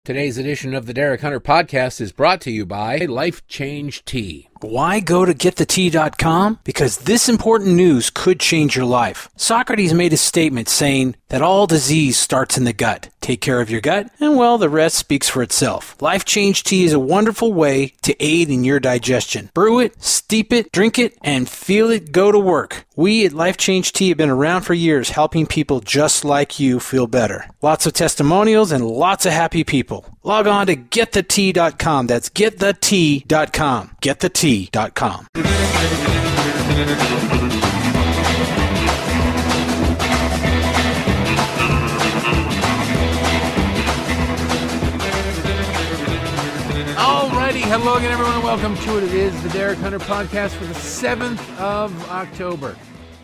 Today's edition of the Derek Hunter Podcast is brought to you by Life Change Tea. Why go to getthetea.com? Because this important news could change your life. Socrates made a statement saying that all disease starts in the gut. Take care of your gut, and well, the rest speaks for itself. Life Change Tea is a wonderful way to aid in your digestion. Brew it, steep it, drink it, and feel it go to work. We at Life Change Tea have been around for years helping people just like you feel better. Lots of testimonials and lots of happy people. Log on to getthetea.com. That's getthetea.com. Getthetea.com. Alrighty, hello again everyone and welcome to it. It is the Derek Hunter Podcast for the 7th of October,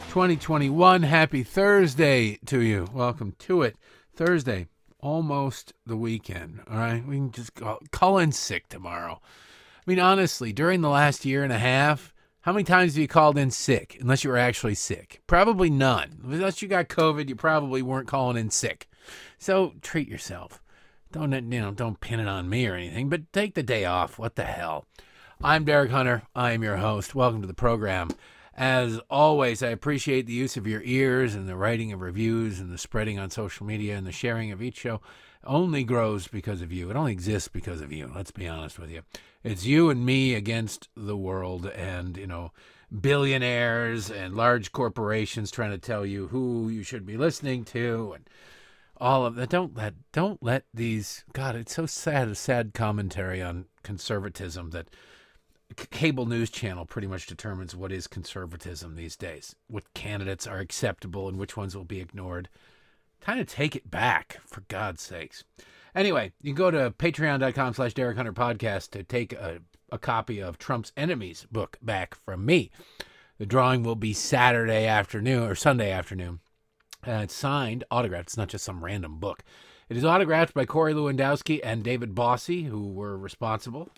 2021. Happy Thursday to you. Welcome to it. Thursday, almost the weekend, all right? We can just call in sick tomorrow. I mean, honestly, during the last year and a half, how many times have you called in sick, unless you were actually sick? Probably none. Unless you got COVID, you probably weren't calling in sick. So treat yourself. Don't pin it on me or anything, but take the day off. What the hell? I'm Derek Hunter. I am your host. Welcome to the program. As always, I appreciate the use of your ears and the writing of reviews and the spreading on social media and the sharing of each show. Only grows because of you. It only exists because of you. Let's be honest with you. It's you and me against the world and, billionaires and large corporations trying to tell you who you should be listening to and all of that. Don't let these, God, it's so sad, a sad commentary on conservatism that cable news channel pretty much determines what is conservatism these days, what candidates are acceptable and which ones will be ignored. Kind of take it back, for God's sakes. Anyway, you can go to patreon.com/Derek Hunter Podcast to take a copy of Trump's Enemies book back from me. The drawing will be Saturday afternoon or Sunday afternoon. It's signed, autographed. It's not just some random book. It is autographed by Corey Lewandowski and David Bossie, who were responsible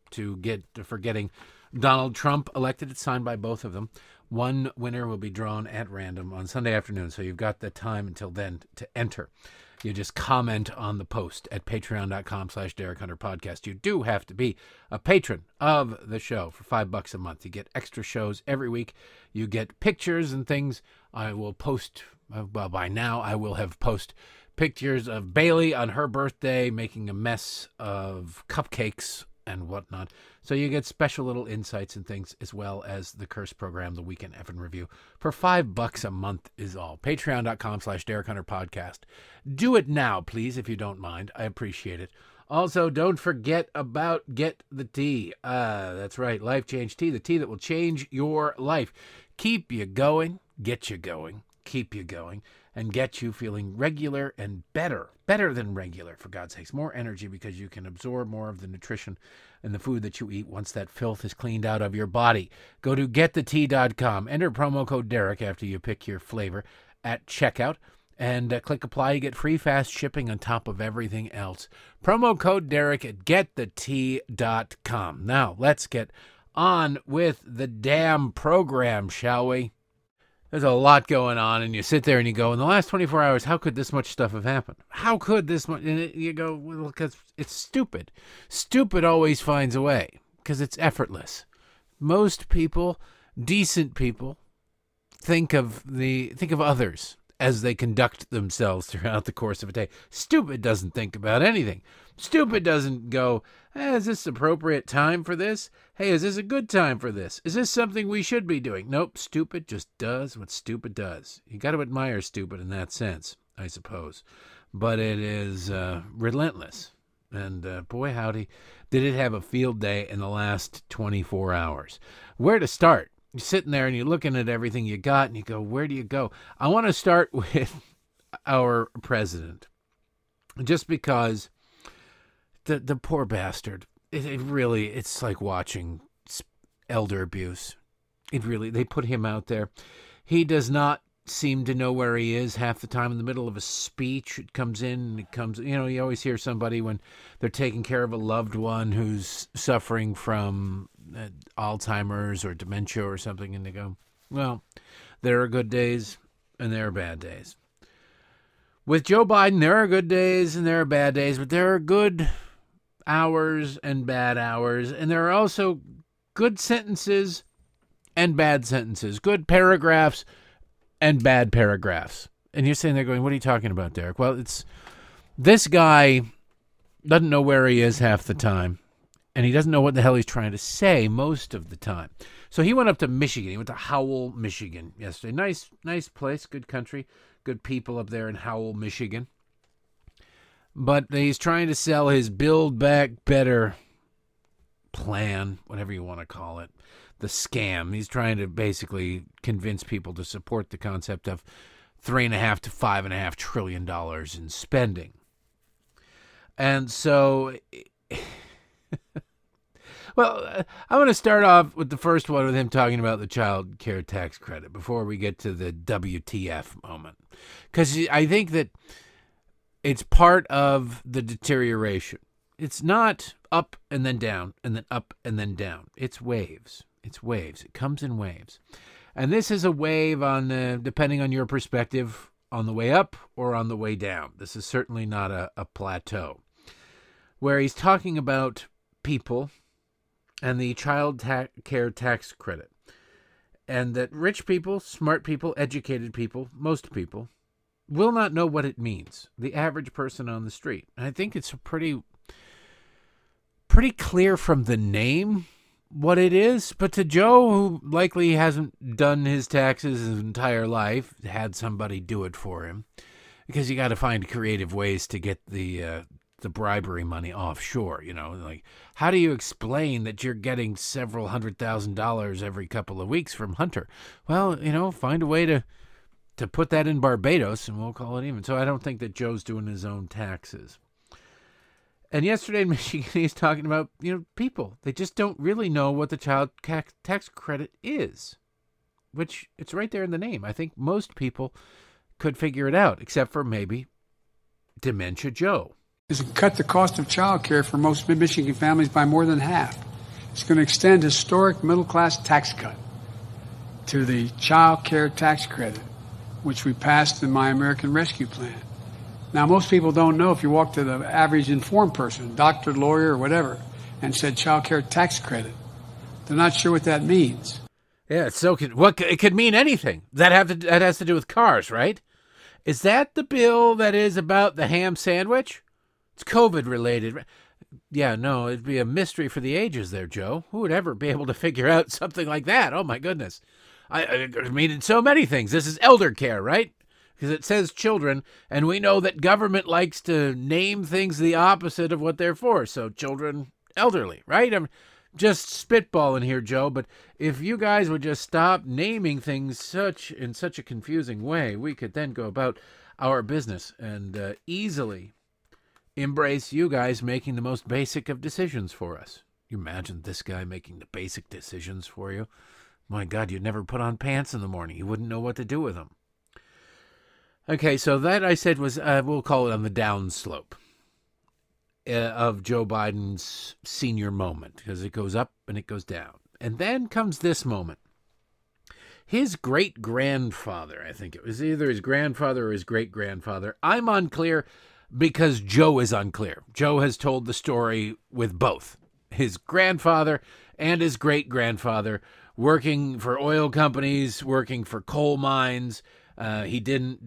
for getting Donald Trump elected. It's signed by both of them. One winner will be drawn at random on Sunday afternoon, so you've got the time until then to enter. You just comment on the post at patreon.com/Derek Hunter Podcast. You do have to be a patron of the show for $5 a month. You get extra shows every week. You get pictures and things. I will post, by now I will have posted pictures of Bailey on her birthday making a mess of cupcakes and whatnot. So you get special little insights and things, as well as the Curse program, the Weekend Effing Review, for $5 a month is all. Patreon.com/Derek Hunter Podcast. Do it now, please, if you don't mind. I appreciate it. Also, don't forget about Get the Tea. That's right, Life Change Tea, the tea that will change your life. Keep you going, get you going, keep you going, and get you feeling regular and better than regular, for God's sakes. More energy because you can absorb more of the nutrition and the food that you eat once that filth is cleaned out of your body. Go to getthetea.com. Enter promo code Derek after you pick your flavor at checkout and click apply. You get free fast shipping on top of everything else. Promo code Derek at getthetea.com. Now, let's get on with the damn program, shall we? There's a lot going on, and you sit there and you go, in the last 24 hours, how could this much stuff have happened? How could this much? And you go, well, because it's stupid. Stupid always finds a way, because it's effortless. Most people, decent people, think of others as they conduct themselves throughout the course of a day. Stupid doesn't think about anything. Stupid doesn't go, hey, is this appropriate time for this? Hey, is this a good time for this? Is this something we should be doing? Nope, stupid just does what stupid does. You got to admire stupid in that sense, I suppose. But it is relentless. And boy, howdy, did it have a field day in the last 24 hours. Where to start? You're sitting there and you're looking at everything you got and you go, where do you go? I want to start with our president, just because the poor bastard, it's like watching elder abuse. They put him out there. He does not seem to know where he is half the time. In the middle of a speech, it comes in and it comes, you always hear somebody when they're taking care of a loved one who's suffering from Alzheimer's or dementia or something, and they go, well, there are good days and there are bad days. with Joe Biden, there are good days and there are bad days, but there are good hours and bad hours, and there are also good sentences and bad sentences, good paragraphs and bad paragraphs. And you're sitting there going, what are you talking about, Derek? Well, it's this guy doesn't know where he is half the time, and he doesn't know what the hell he's trying to say most of the time. So he went up to Michigan. He went to Howell, Michigan yesterday. Nice place, good country, good people up there in Howell, Michigan. But he's trying to sell his Build Back Better plan, whatever you want to call it, the scam. He's trying to basically convince people to support the concept of $3.5 to $5.5 trillion in spending. And so, well, I want to start off with the first one with him talking about the child care tax credit before we get to the WTF moment. Because I think that it's part of the deterioration. It's not up and then down and then up and then down. It's waves. It's waves. It comes in waves. And this is a wave on, depending on your perspective, on the way up or on the way down. This is certainly not a plateau. Where he's talking about people and the child care tax credit. And that rich people, smart people, educated people, most people, will not know what it means. The average person on the street. And I think it's pretty clear from the name what it is. But to Joe, who likely hasn't done his taxes his entire life, had somebody do it for him, because you got to find creative ways to get the bribery money offshore. Like, how do you explain that you're getting several $100,000 every couple of weeks from Hunter? Well, find a way to put that in Barbados and we'll call it even. So I don't think that Joe's doing his own taxes. And yesterday in Michigan, he's talking about, people. They just don't really know what the child tax credit is, which it's right there in the name. I think most people could figure it out, except for maybe Dementia Joe. Is to cut the cost of child care for most Michigan families by more than half. It's going to extend historic middle-class tax cut to the child care tax credit, which we passed in My American Rescue Plan. Now, most people don't know. If you walk to the average informed person, doctor, lawyer, or whatever, and said child care tax credit, they're not sure what that means. Yeah, it could mean anything. That has to do with cars, right? Is that the bill that is about the ham sandwich? It's COVID related. Yeah, no, it'd be a mystery for the ages there, Joe. Who would ever be able to figure out something like that? Oh, my goodness. I mean, in so many things. This is elder care, right? Because it says children, and we know that government likes to name things the opposite of what they're for. So children, elderly, right? I'm just spitballing here, Joe, but if you guys would just stop naming things in such a confusing way, we could then go about our business and easily embrace you guys making the most basic of decisions for us. You imagine this guy making the basic decisions for you? My God, you'd never put on pants in the morning. You wouldn't know what to do with them. Okay, so that I said was, we'll call it on the downslope of Joe Biden's senior moment, because it goes up and it goes down. And then comes this moment. His great-grandfather, I think it was either his grandfather or his great-grandfather. I'm unclear because Joe is unclear. Joe has told the story with both his grandfather and his great-grandfather working for oil companies, working for coal mines. Actually,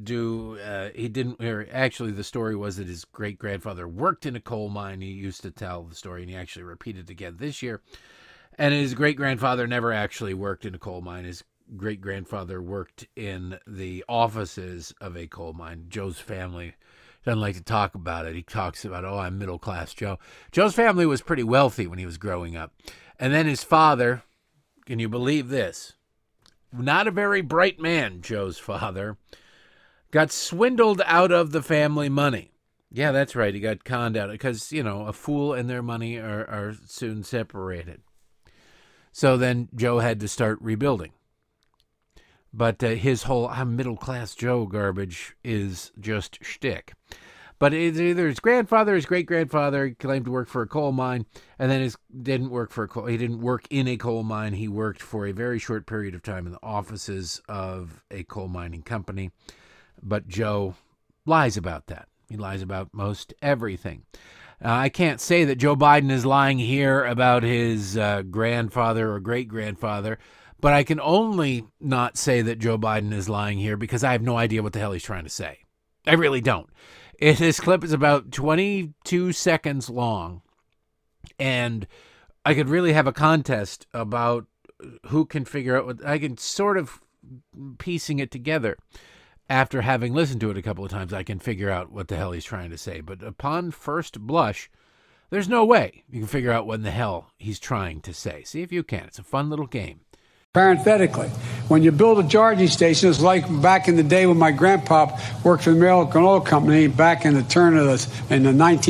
the story was that his great-grandfather worked in a coal mine. He used to tell the story, and he actually repeated it again this year. And his great-grandfather never actually worked in a coal mine. His great-grandfather worked in the offices of a coal mine. Joe's family doesn't like to talk about it. He talks about, I'm middle-class Joe. Joe's family was pretty wealthy when he was growing up. And then his father, can you believe this? Not a very bright man, Joe's father, got swindled out of the family money. Yeah, that's right. He got conned out because, a fool and their money are soon separated. So then Joe had to start rebuilding. But his whole middle-class Joe garbage is just shtick. But it's either his grandfather or his great-grandfather claimed to work for a coal mine, and then he didn't work in a coal mine. He worked for a very short period of time in the offices of a coal mining company. But Joe lies about that. He lies about most everything. I can't say that Joe Biden is lying here about his grandfather or great-grandfather, but I can only not say that Joe Biden is lying here because I have no idea what the hell he's trying to say. I really don't. This clip is about 22 seconds long, and I could really have a contest about who can figure out what I can sort of piecing it together. After having listened to it a couple of times, I can figure out what the hell he's trying to say. But upon first blush, there's no way you can figure out what in the hell he's trying to say. See if you can. It's a fun little game. Parenthetically, when you build a charging station, it's like back in the day when my grandpa worked for the American Oil Company back in the turn of the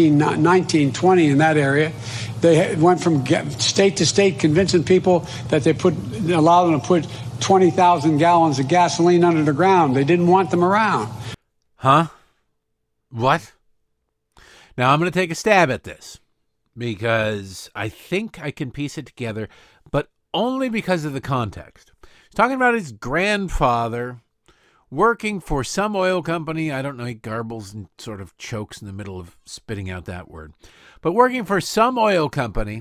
1920 in that area. They went from state to state convincing people that allow them to put 20,000 gallons of gasoline under the ground. They didn't want them around. Huh? What? Now I'm going to take a stab at this because I think I can piece it together, but only because of the context. He's talking about his grandfather working for some oil company. I don't know, he garbles and sort of chokes in the middle of spitting out that word. But working for some oil company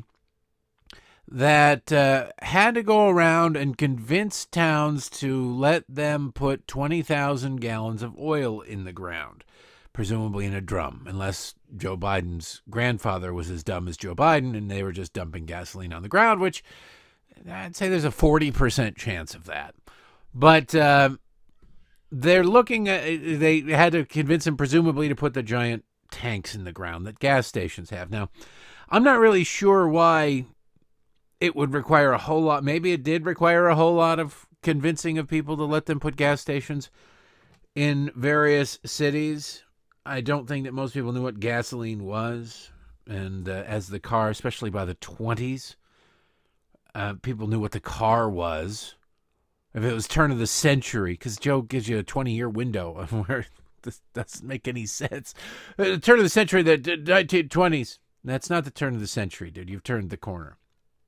that had to go around and convince towns to let them put 20,000 gallons of oil in the ground, presumably in a drum, unless Joe Biden's grandfather was as dumb as Joe Biden and they were just dumping gasoline on the ground, which I'd say there's a 40% chance of that. But they're looking at, they had to convince him presumably to put the giant tanks in the ground that gas stations have. Now, I'm not really sure why it would require a whole lot. Maybe it did require a whole lot of convincing of people to let them put gas stations in various cities. I don't think that most people knew what gasoline was. And as the car, especially by the 20s, people knew what the car was. If it was turn of the century, because Joe gives you a 20-year window of where this doesn't make any sense. The turn of the century, the 1920s. That's not the turn of the century, dude. You've turned the corner.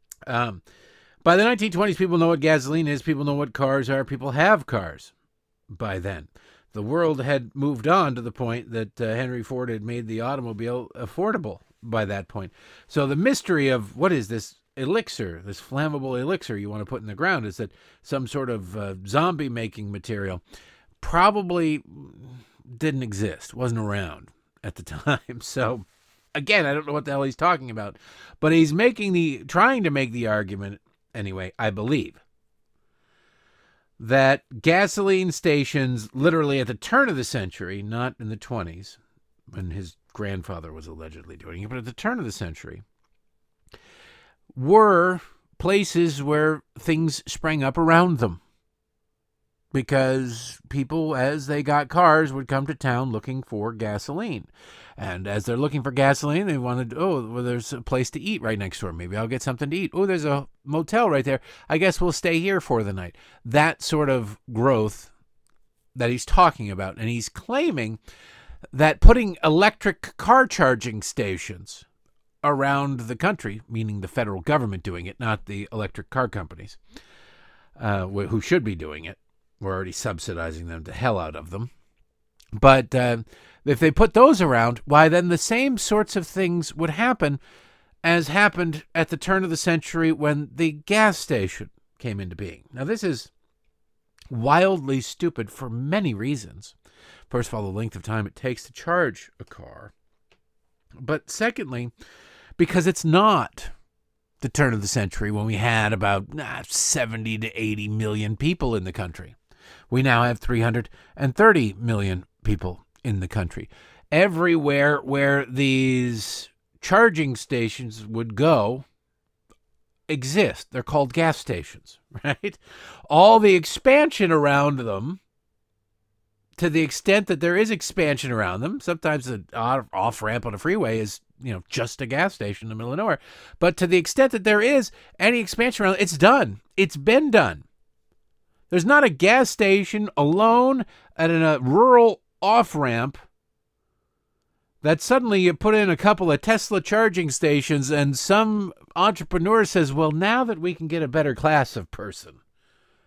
By the 1920s, people know what gasoline is. People know what cars are. People have cars by then. The world had moved on to the point that Henry Ford had made the automobile affordable by that point. So the mystery of what is this elixir, this flammable elixir you want to put in the ground, is that some sort of zombie-making material probably didn't exist, wasn't around at the time. So again, I don't know what the hell he's talking about, but he's trying to make the argument, anyway, I believe, that gasoline stations literally at the turn of the century, not in the 20s, when his grandfather was allegedly doing it, but at the turn of the century, were places where things sprang up around them. Because people, as they got cars, would come to town looking for gasoline. And as they're looking for gasoline, they wanted, there's a place to eat right next door. Maybe I'll get something to eat. Oh, there's a motel right there. I guess we'll stay here for the night. That sort of growth that he's talking about. And he's claiming that putting electric car charging stations around the country, meaning the federal government doing it, not the electric car companies, who should be doing it. We're already subsidizing them to hell out of them. But if they put those around, why, then the same sorts of things would happen as happened at the turn of the century when the gas station came into being. Now, this is wildly stupid for many reasons. First of all, the length of time it takes to charge a car. But secondly, because it's not the turn of the century when we had about 70 to 80 million people in the country. We now have 330 million people in the country. Everywhere where these charging stations would go exist. They're called gas stations, right? All the expansion around them, to the extent that there is expansion around them, sometimes the off-ramp on a freeway is, just a gas station in the middle of nowhere. But to the extent that there is any expansion around, it's done. It's been done. There's not a gas station alone at a rural off-ramp that suddenly you put in a couple of Tesla charging stations and some entrepreneur says, well, now that we can get a better class of person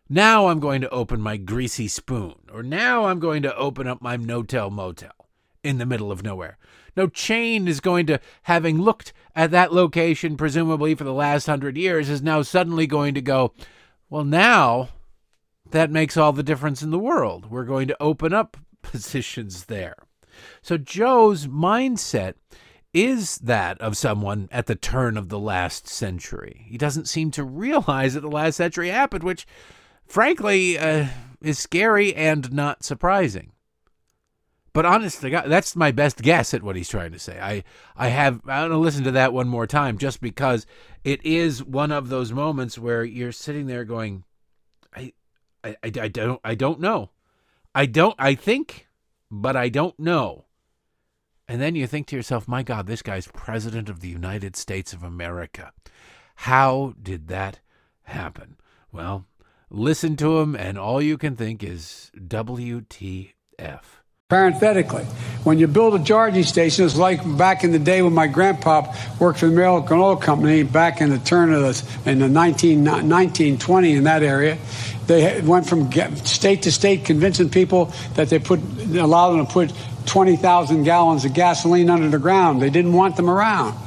Now I'm going to open my greasy spoon, or now I'm going to open up my no-tell motel in the middle of nowhere. No chain is going to, having looked at that location presumably for the last 100 years, is now suddenly going to go, well, now that makes all the difference in the world. We're going to open up positions there. So Joe's mindset is that of someone at the turn of the last century. He doesn't seem to realize that the last century happened, which, frankly, is scary and not surprising. But honestly, that's my best guess at what he's trying to say. I want to listen to that one more time, just because it is one of those moments where you're sitting there going, I don't know. I think, but I don't know. And then you think to yourself, my God, this guy's president of the United States of America. How did that happen? Well, listen to him, and all you can think is WTF. Parenthetically, when you build a charging station, it's like back in the day when my grandpa worked for the American Oil Company back in the turn of in the 1920 in that area. They went from state to state convincing people that allowed them to put 20,000 gallons of gasoline under the ground. They didn't want them around.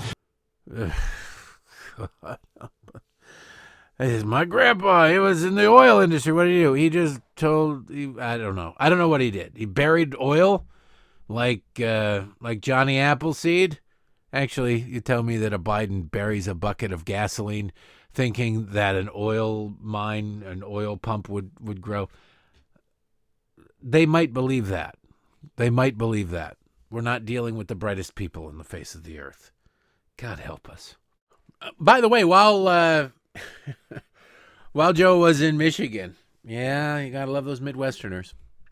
My grandpa, he was in the oil industry. What did he do? He just I don't know. I don't know what he did. He buried oil like Johnny Appleseed. Actually, you tell me that a Biden buries a bucket of gasoline thinking that an oil mine, an oil pump would grow. They might believe that. They might believe that. We're not dealing with the brightest people on the face of the earth. God help us. By the way, while Joe was in Michigan, yeah, you gotta love those Midwesterners,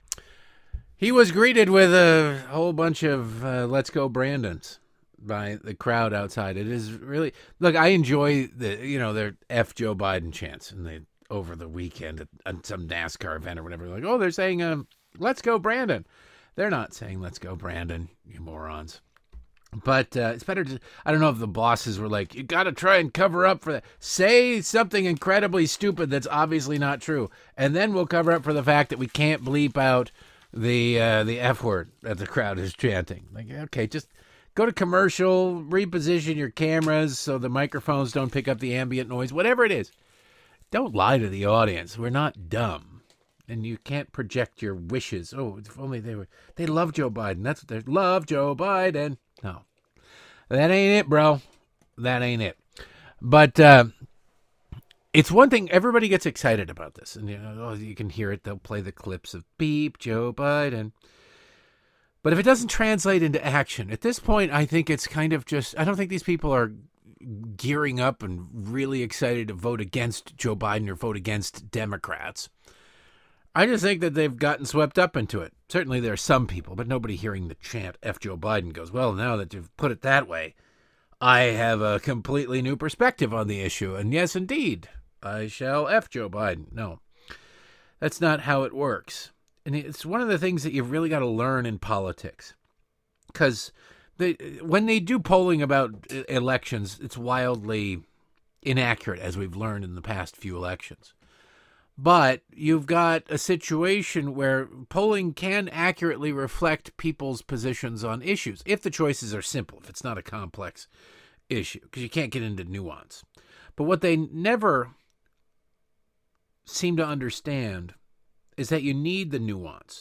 he was greeted with a whole bunch of "Let's Go Brandons" by the crowd outside. It is really, look, I enjoy their F Joe Biden chants, and over the weekend at some NASCAR event or whatever, like, oh, they're saying "Let's Go Brandon." They're not saying "Let's Go Brandon," you morons. But it's better to, I don't know if the bosses were like, you got to try and cover up for that. Say something incredibly stupid that's obviously not true, and then we'll cover up for the fact that we can't bleep out the F word that the crowd is chanting. Like, okay, just go to commercial, reposition your cameras so the microphones don't pick up the ambient noise, whatever it is. Don't lie to the audience. We're not dumb. And you can't project your wishes. Oh, if only they love Joe Biden. That's what they love, Joe Biden. No, that ain't it, bro. That ain't it. But it's one thing. Everybody gets excited about this. And you can hear it. They'll play the clips of beep, Joe Biden. But if it doesn't translate into action, at this point, I think it's kind of just, I don't think these people are gearing up and really excited to vote against Joe Biden or vote against Democrats. I just think that they've gotten swept up into it. Certainly there are some people, but nobody hearing the chant F Joe Biden goes, well, now that you've put it that way, I have a completely new perspective on the issue. And yes, indeed, I shall F Joe Biden. No, that's not how it works. And it's one of the things that you've really got to learn in politics. Because when they do polling about elections, it's wildly inaccurate, as we've learned in the past few elections. But you've got a situation where polling can accurately reflect people's positions on issues, if the choices are simple, if it's not a complex issue, because you can't get into nuance. But what they never seem to understand is that you need the nuance.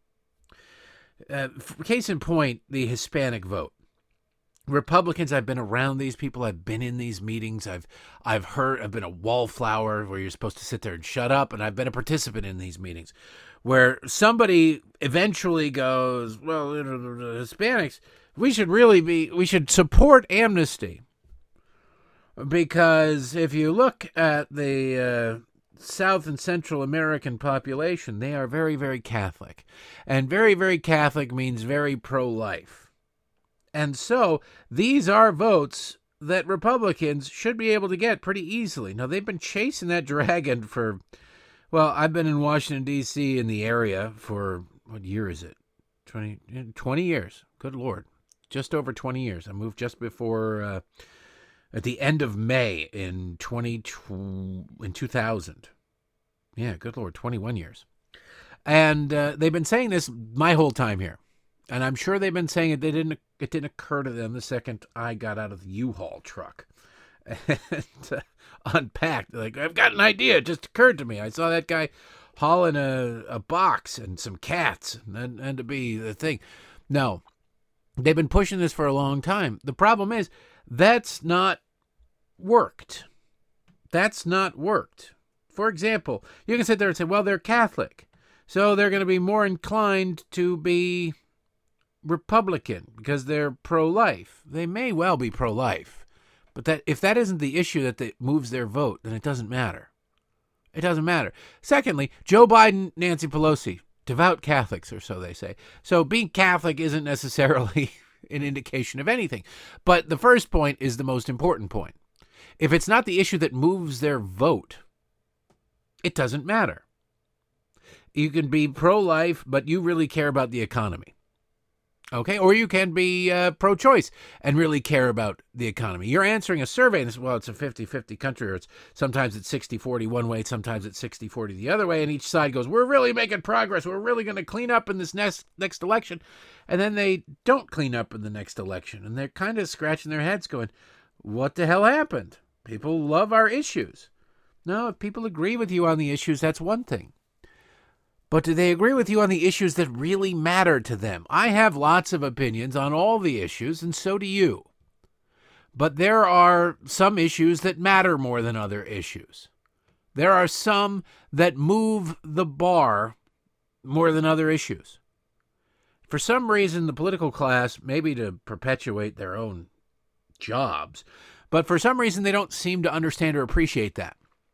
Case in point, the Hispanic vote. Republicans, I've been around these people. I've been in these meetings. I've been a wallflower where you're supposed to sit there and shut up. And I've been a participant in these meetings where somebody eventually goes, well, the Hispanics, we should support amnesty. Because if you look at the South and Central American population, they are very, very Catholic. And very, very Catholic means very pro-life. And so these are votes that Republicans should be able to get pretty easily. Now, they've been chasing that dragon for, well, I've been in Washington, D.C. in the area for, what year is it? 20 years. Good Lord. Just over 20 years. I moved just before, at the end of May in 2000. Yeah, good Lord, 21 years. And they've been saying this my whole time here. And I'm sure they've been saying it. It didn't occur to them the second I got out of the U-Haul truck and unpacked. Like, I've got an idea. It just occurred to me. I saw that guy hauling a box and some cats and to be the thing. No, they've been pushing this for a long time. The problem is that's not worked. That's not worked. For example, you can sit there and say, well, they're Catholic, so they're going to be more inclined to be Republican because they're pro-life. They may well be pro-life, but if that isn't the issue that moves their vote, then it doesn't matter. It doesn't matter. Secondly, Joe Biden, Nancy Pelosi, devout Catholics, or so they say. So being Catholic isn't necessarily an indication of anything. But the first point is the most important point. If it's not the issue that moves their vote, it doesn't matter. You can be pro-life, but you really care about the economy. Okay? Or you can be pro-choice and really care about the economy. You're answering a survey, and well, it's a 50-50 country, or sometimes it's 60-40 one way, sometimes it's 60-40 the other way, and each side goes, we're really making progress, we're really going to clean up in this next election. And then they don't clean up in the next election, and they're kind of scratching their heads going, what the hell happened? People love our issues. No, if people agree with you on the issues, that's one thing. But do they agree with you on the issues that really matter to them? I have lots of opinions on all the issues, and so do you. But there are some issues that matter more than other issues. There are some that move the bar more than other issues. For some reason, the political class, maybe to perpetuate their own jobs, but for some reason, they don't seem to understand or appreciate that.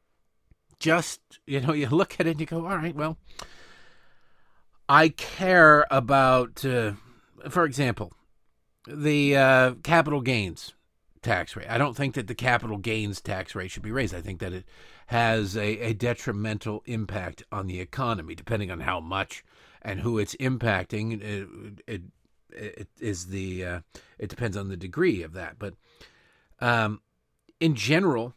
Just, you look at it and you go, all right, well, I care about, for example, the capital gains tax rate. I don't think that the capital gains tax rate should be raised. I think that it has a detrimental impact on the economy, depending on how much and who it's impacting. It depends on the degree of that. But in general,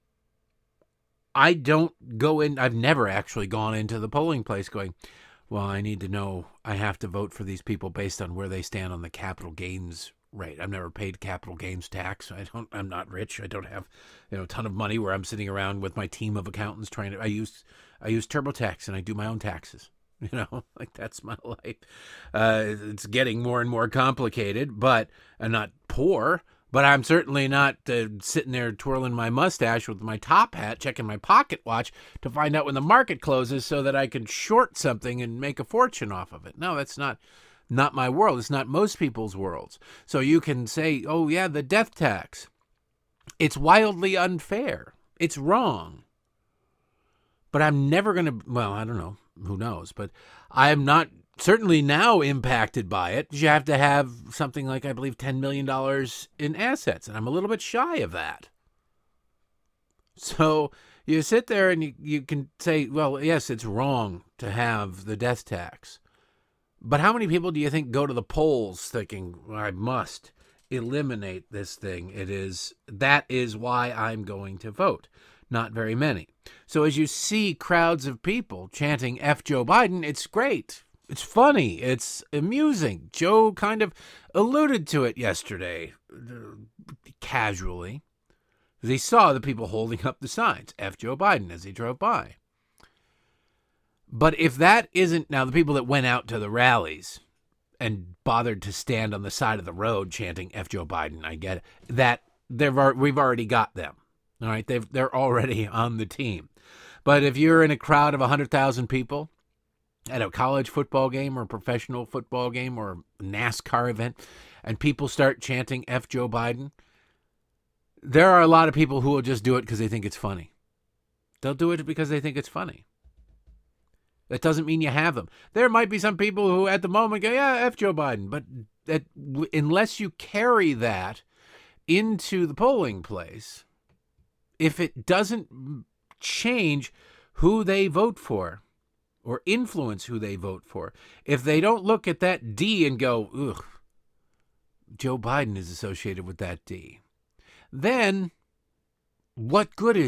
I don't go in. I've never actually gone into the polling place going, well, I need to know, I have to vote for these people based on where they stand on the capital gains rate. I've never paid capital gains tax. I'm not rich. I don't have, a ton of money where I'm sitting around with my team of accountants I use TurboTax and I do my own taxes. Like that's my life. It's getting more and more complicated, but I'm not poor. But I'm certainly not sitting there twirling my mustache with my top hat, checking my pocket watch to find out when the market closes so that I can short something and make a fortune off of it. No, that's not my world. It's not most people's worlds. So you can say, oh, yeah, the death tax. It's wildly unfair. It's wrong. But I'm never going to, well, I don't know. Who knows? But I'm not certainly now impacted by it. You have to have something like, I believe, $10 million in assets, and I'm a little bit shy of that. So you sit there and you can say, well, yes, it's wrong to have the death tax. But how many people do you think go to the polls thinking, well, I must eliminate this thing? That is why I'm going to vote. Not very many. So as you see crowds of people chanting F Joe Biden, it's great. It's funny. It's amusing. Joe kind of alluded to it yesterday, casually. He saw the people holding up the signs, F Joe Biden, as he drove by. But if that isn't, now the people that went out to the rallies and bothered to stand on the side of the road chanting F Joe Biden, I get it, that we've already got them. All right, they're already on the team. But if you're in a crowd of 100,000 people at a college football game or a professional football game or a NASCAR event, and people start chanting F Joe Biden, there are a lot of people who will just do it because they think it's funny. They'll do it because they think it's funny. That doesn't mean you have them. There might be some people who at the moment go, yeah, F Joe Biden. But unless you carry that into the polling place, if it doesn't change who they vote for or influence who they vote for, if they don't look at that D and go, ugh, Joe Biden is associated with that D, then what good is it?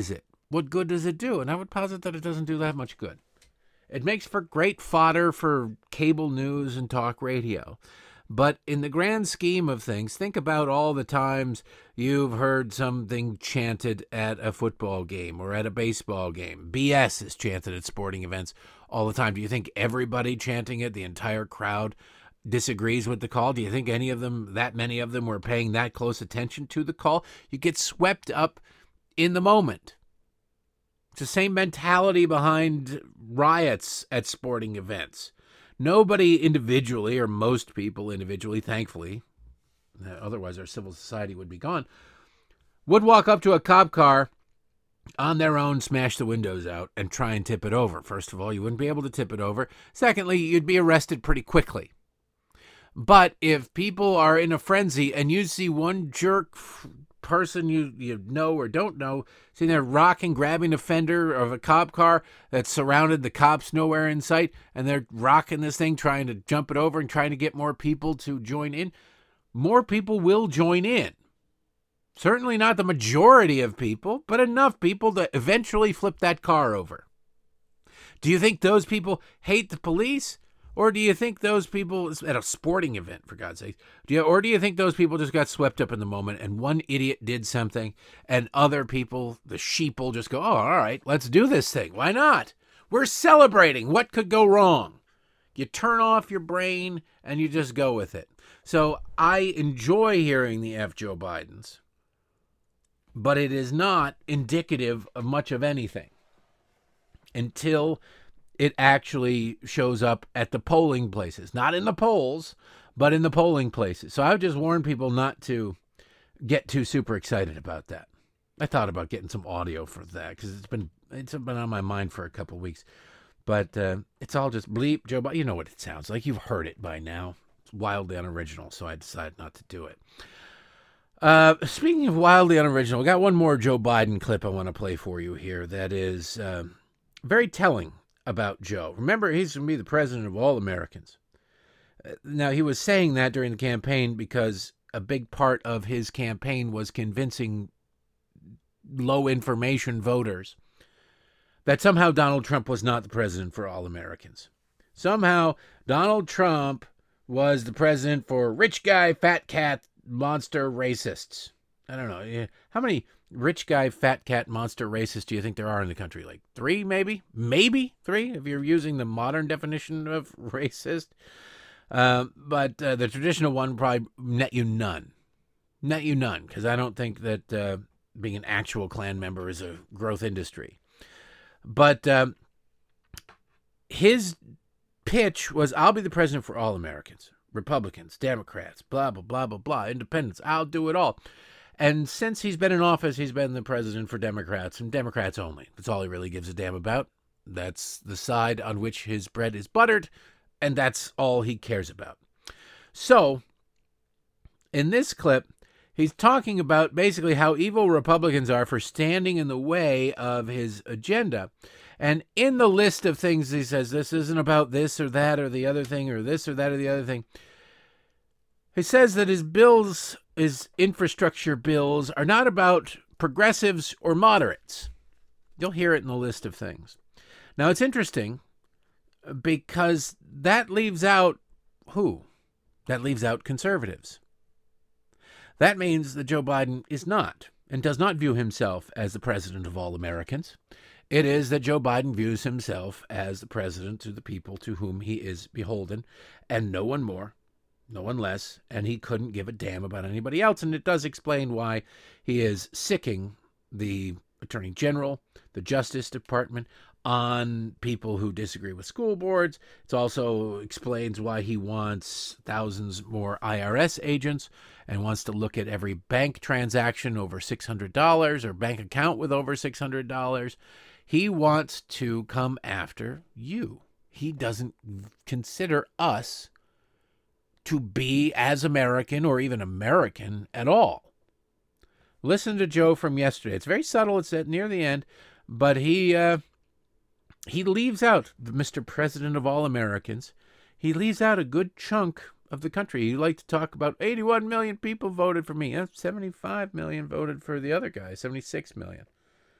what good does it do? And I would posit that it doesn't do that much good. It makes for great fodder for cable news and talk radio. But in the grand scheme of things, think about all the times you've heard something chanted at a football game or at a baseball game. BS is chanted at sporting events all the time. Do you think everybody chanting it, the entire crowd, disagrees with the call? Do you think any of them, that many of them, were paying that close attention to the call? You get swept up in the moment. It's the same mentality behind riots at sporting events. Nobody individually, or most people individually, thankfully, otherwise our civil society would be gone, would walk up to a cop car on their own, smash the windows out, and try and tip it over. First of all, you wouldn't be able to tip it over. Secondly, you'd be arrested pretty quickly. But if people are in a frenzy and you see one jerk person you know or don't know sitting there rocking, grabbing a fender of a cop car that's surrounded, the cops nowhere in sight, and they're rocking this thing, trying to jump it over and trying to get more people to join in, more people will join in. Certainly not the majority of people, but enough people to eventually flip that car over. Do you think those people hate the police? Or do you think those people, at a sporting event, for God's sake, do you think those people just got swept up in the moment and one idiot did something and other people, the sheeple, just go, oh, all right, let's do this thing. Why not? We're celebrating. What could go wrong? You turn off your brain and you just go with it. So I enjoy hearing the F. Joe Bidens, but it is not indicative of much of anything until it actually shows up at the polling places. Not in the polls, but in the polling places. So I would just warn people not to get too super excited about that. I thought about getting some audio for that because it's been on my mind for a couple of weeks. But it's all just bleep, Joe Biden. You know what it sounds like. You've heard it by now. It's wildly unoriginal, so I decided not to do it. Speaking of wildly unoriginal, I got one more Joe Biden clip I want to play for you here that is very telling about Joe. Remember, he's going to be the president of all Americans. Now, he was saying that during the campaign because a big part of his campaign was convincing low-information voters that somehow Donald Trump was not the president for all Americans. Somehow, Donald Trump was the president for rich guy, fat cat, monster racists. I don't know. How many rich guy, fat cat, monster racists do you think there are in the country? Like 3, maybe? Maybe 3, if you're using the modern definition of racist. But the traditional one probably net you none. Net you none, because I don't think that being an actual Klan member is a growth industry. But his pitch was, I'll be the president for all Americans. Republicans, Democrats, blah, blah, blah, blah, blah, independents. I'll do it all. And since he's been in office, he's been the president for Democrats and Democrats only. That's all he really gives a damn about. That's the side on which his bread is buttered, and that's all he cares about. So, in this clip, he's talking about basically how evil Republicans are for standing in the way of his agenda. And in the list of things he says, this isn't about this or that or the other thing or this or that or the other thing. He says that his bills, his infrastructure bills, are not about progressives or moderates. You'll hear it in the list of things. Now, it's interesting because that leaves out who? That leaves out conservatives. That means that Joe Biden is not and does not view himself as the president of all Americans. It is that Joe Biden views himself as the president to the people to whom he is beholden, and no one more, no one less, and he couldn't give a damn about anybody else. And it does explain why he is sicking the Attorney General, the Justice Department, on people who disagree with school boards. It also explains why he wants thousands more IRS agents and wants to look at every bank transaction over $600 or bank account with over $600. He wants to come after you. He doesn't consider us to be as American or even American at all. Listen to Joe from yesterday. It's very subtle. It's at near the end, but he leaves out the Mr. President of all Americans. He leaves out a good chunk of the country. You like to talk about 81 million people voted for me. 75 million voted for the other guy, 76 million.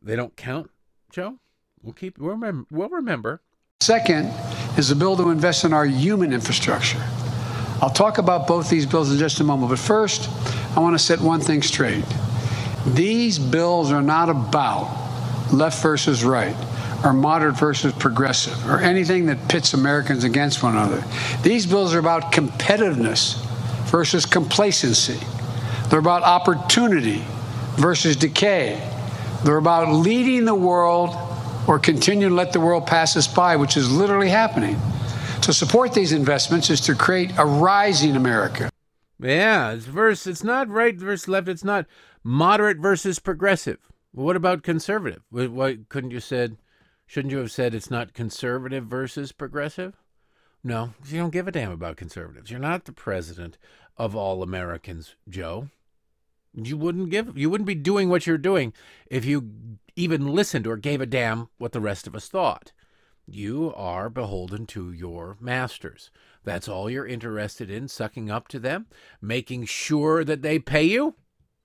They don't count, Joe? We'll remember. Second is the bill to invest in our human infrastructure. I'll talk about both these bills in just a moment, but first, I want to set one thing straight. These bills are not about left versus right, or moderate versus progressive, or anything that pits Americans against one another. These bills are about competitiveness versus complacency. They're about opportunity versus decay. They're about leading the world or continue to let the world pass us by, which is literally happening. To support these investments is to create a rising America. Yeah, it's not right versus left. It's not moderate versus progressive. Well, what about conservative? Why shouldn't you have said it's not conservative versus progressive? No, you don't give a damn about conservatives. You're not the president of all Americans, Joe. You wouldn't be doing what you're doing if you even listened or gave a damn what the rest of us thought. You are beholden to your masters. That's all you're interested in, sucking up to them, making sure that they pay you,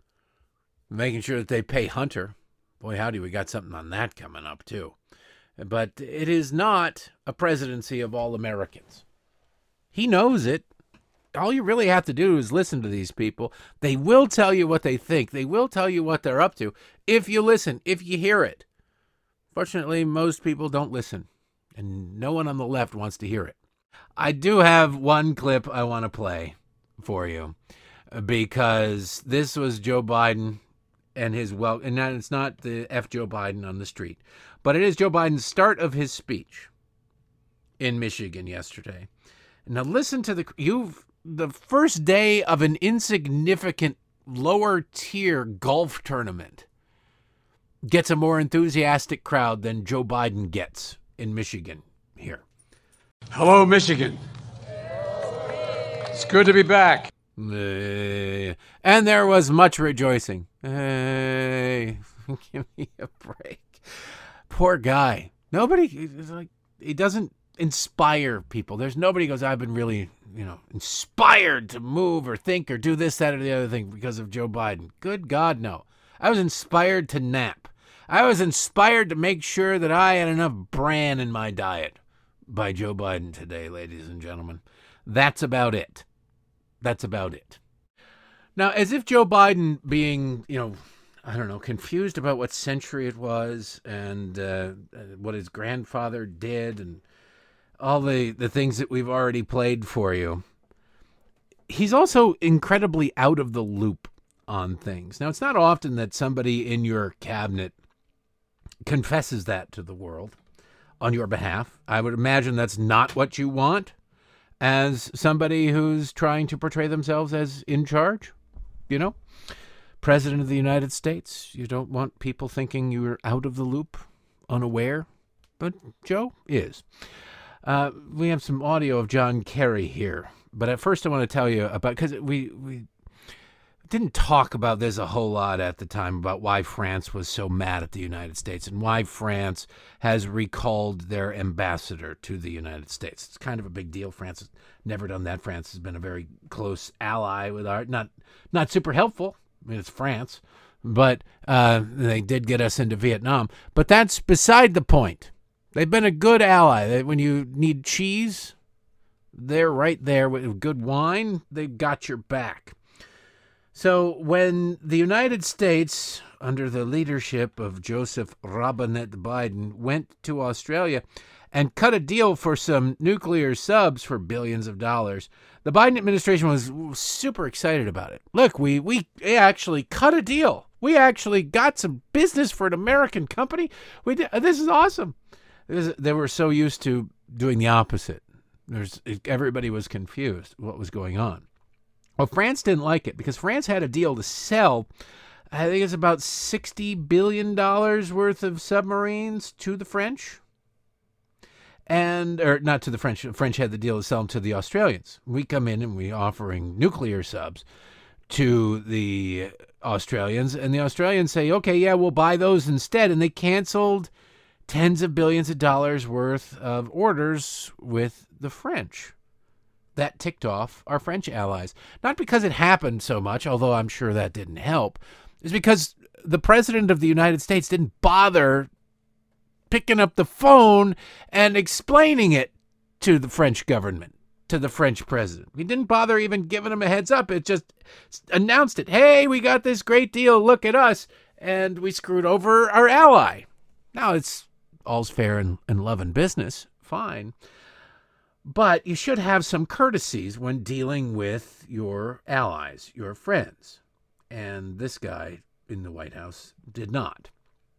making sure that they pay Hunter. Boy, howdy, we got something on that coming up, too. But it is not a presidency of all Americans. He knows it. All you really have to do is listen to these people. They will tell you what they think. They will tell you what they're up to if you listen, if you hear it. Fortunately, most people don't listen, and no one on the left wants to hear it. I do have one clip I want to play for you because this was Joe Biden and his and it's not the F Joe Biden on the street, but it is Joe Biden's start of his speech in Michigan yesterday. Now listen to the first day of an insignificant lower tier golf tournament gets a more enthusiastic crowd than Joe Biden gets in Michigan here. Hello, Michigan. It's good to be back. And there was much rejoicing. Hey, give me a break. Poor guy. He doesn't inspire people. There's nobody who goes, I've been really, inspired to move or think or do this, that, or the other thing because of Joe Biden. Good God, no. I was inspired to nap. I was inspired to make sure that I had enough bran in my diet by Joe Biden today, ladies and gentlemen. That's about it. That's about it. Now, as if Joe Biden being, confused about what century it was and what his grandfather did and all the things that we've already played for you, he's also incredibly out of the loop on things. Now, it's not often that somebody in your cabinet confesses that to the world on your behalf. I would imagine that's not what you want as somebody who's trying to portray themselves as in charge, President of the United States. You don't want people thinking you're out of the loop, unaware, but Joe is. We have some audio of John Kerry here, but at first I want to tell you about, because we didn't talk about this a whole lot at the time, about why France was so mad at the United States and why France has recalled their ambassador to the United States. It's kind of a big deal. France has never done that. France has been a very close ally with not super helpful. I mean, it's France, but they did get us into Vietnam. But that's beside the point. They've been a good ally. When you need cheese, they're right there. With good wine, they've got your back. So when the United States, under the leadership of Joseph Robinette Biden, went to Australia and cut a deal for some nuclear subs for billions of dollars, the Biden administration was super excited about it. Look, we actually cut a deal. We actually got some business for an American company. This is awesome. They were so used to doing the opposite. Everybody was confused what was going on. Well, France didn't like it because France had a deal to sell, I think it's about $60 billion worth of submarines to the French. Or not to the French. The French had the deal to sell them to the Australians. We come in and we offering nuclear subs to the Australians, and the Australians say, okay, yeah, we'll buy those instead. And they canceled tens of billions of dollars worth of orders with the French. That ticked off our French allies. Not because it happened so much, although I'm sure that didn't help. It's because the president of the United States didn't bother picking up the phone and explaining it to the French government, to the French president. He didn't bother even giving him a heads up. It just announced it. Hey, we got this great deal. Look at us. And we screwed over our ally. Now, it's all's fair in love and business. Fine. But you should have some courtesies when dealing with your allies, your friends. And this guy in the White House did not.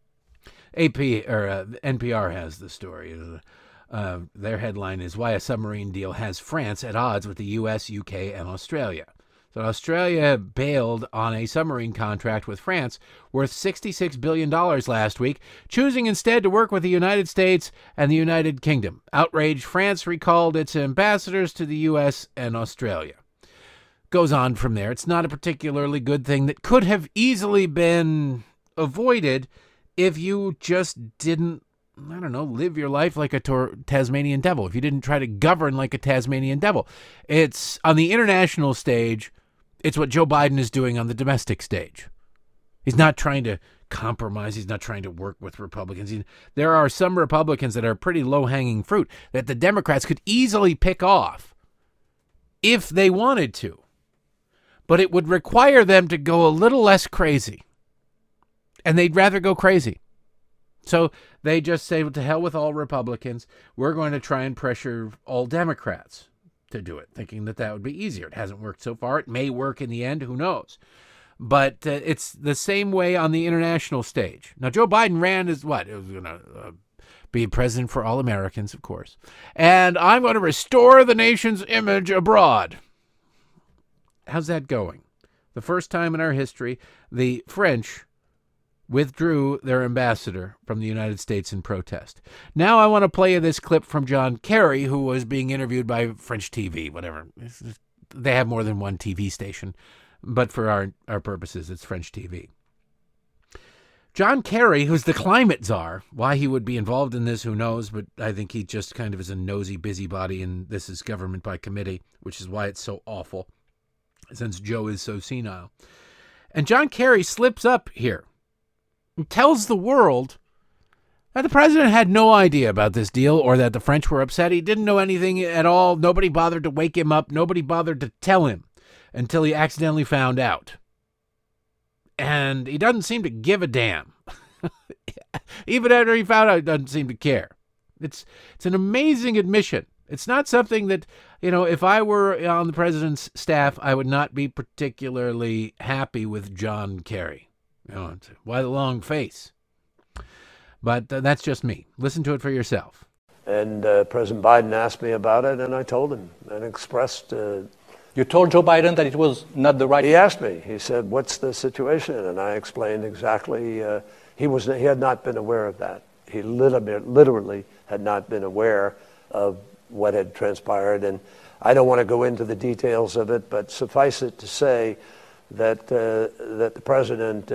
NPR has the story. Their headline is Why a Submarine Deal Has France at Odds with the U.S., UK, and Australia. So Australia bailed on a submarine contract with France worth $66 billion last week, choosing instead to work with the United States and the United Kingdom. Outraged France recalled its ambassadors to the U.S. and Australia. Goes on from there. It's not a particularly good thing that could have easily been avoided if you just didn't, live your life like a Tasmanian devil. If you didn't try to govern like a Tasmanian devil. It's on the international stage. It's what Joe Biden is doing on the domestic stage. He's not trying to compromise. He's not trying to work with Republicans. There are some Republicans that are pretty low-hanging fruit that the Democrats could easily pick off if they wanted to. But it would require them to go a little less crazy. And they'd rather go crazy. So they just say, to hell with all Republicans. We're going to try and pressure all Democrats to do it, thinking that would be easier. It hasn't worked so far. It may work in the end. Who knows? But it's the same way on the international stage. Now, Joe Biden ran as what? It was going to be president for all Americans, of course. And I'm going to restore the nation's image abroad. How's that going? The first time in our history, the French withdrew their ambassador from the United States in protest. Now I want to play you this clip from John Kerry, who was being interviewed by French TV, whatever. They have more than one TV station, but for our purposes, it's French TV. John Kerry, who's the climate czar, why he would be involved in this, who knows, but I think he just kind of is a nosy busybody, and this is government by committee, which is why it's so awful, since Joe is so senile. And John Kerry slips up here and tells the world that the president had no idea about this deal or that the French were upset. He didn't know anything at all. Nobody bothered to wake him up. Nobody bothered to tell him until he accidentally found out. And he doesn't seem to give a damn. Even after he found out, he doesn't seem to care. It's an amazing admission. It's not something that, if I were on the president's staff, I would not be particularly happy with John Kerry. Why the long face? But that's just me. Listen to it for yourself. And President Biden asked me about it, and I told him and expressed... You told Joe Biden that it was not the right... He asked me. He said, what's the situation? And I explained exactly. He had not been aware of that. He literally had not been aware of what had transpired. And I don't want to go into the details of it, but suffice it to say that the president,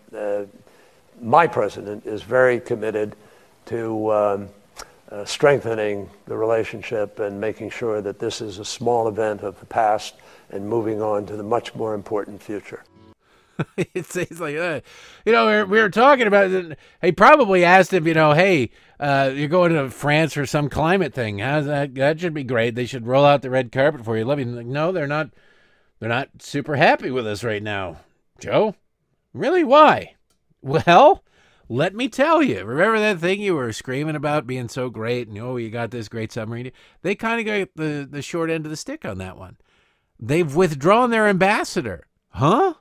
my president, is very committed to strengthening the relationship and making sure that this is a small event of the past and moving on to the much more important future. It's like, we were talking about it. He probably asked him, hey, you're going to France for some climate thing. How's that? That should be great. They should roll out the red carpet for you. Like, no, they're not. They're not super happy with us right now. Joe? Really? Why? Well, let me tell you. Remember that thing you were screaming about being so great and, you got this great submarine? They kind of got the short end of the stick on that one. They've withdrawn their ambassador. Huh?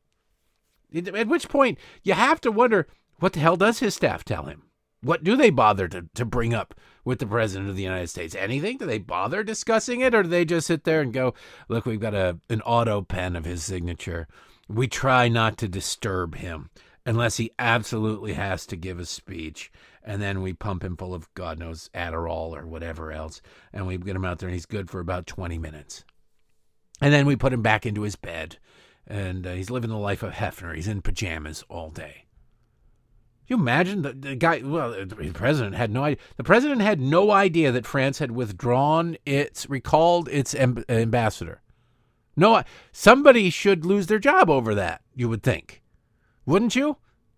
At which point, you have to wonder, what the hell does his staff tell him? What do they bother to bring up with the president of the United States? Anything? Do they bother discussing it? Or do they just sit there and go, look, we've got an auto pen of his signature. We try not to disturb him unless he absolutely has to give a speech. And then we pump him full of, God knows, Adderall or whatever else. And we get him out there and he's good for about 20 minutes. And then we put him back into his bed. And he's living the life of Hefner. He's in pajamas all day. You imagine the guy? Well, the president had no idea. The president had no idea that France had recalled its ambassador. No, somebody should lose their job over that. You would think, wouldn't you?